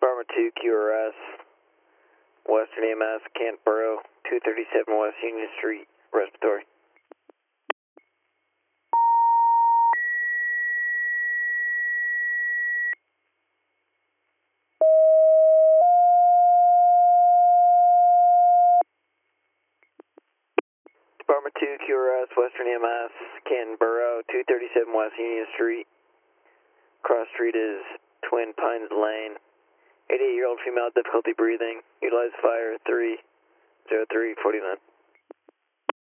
Department 2 QRS, Western EMS, Kent Borough, 237 West Union Street, respiratory. Department 2 QRS, Western EMS, Canton Borough, 237 West Union Street. Cross street is Twin Pines Lane. 88-year-old female, difficulty breathing. Utilize fire 30349.